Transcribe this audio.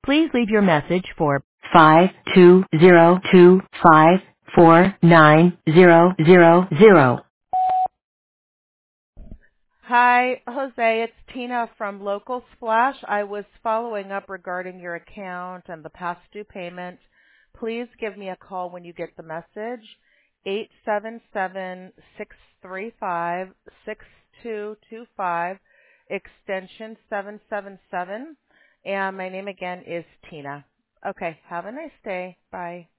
Please leave your message for 520254900. Hi, Jose. It's Tina from Local Splash. I was following up regarding your account and the past due payment. Please give me a call when you get the message. 877-635-6225, extension 777. And my name again is Tina. Okay, have a nice day. Bye.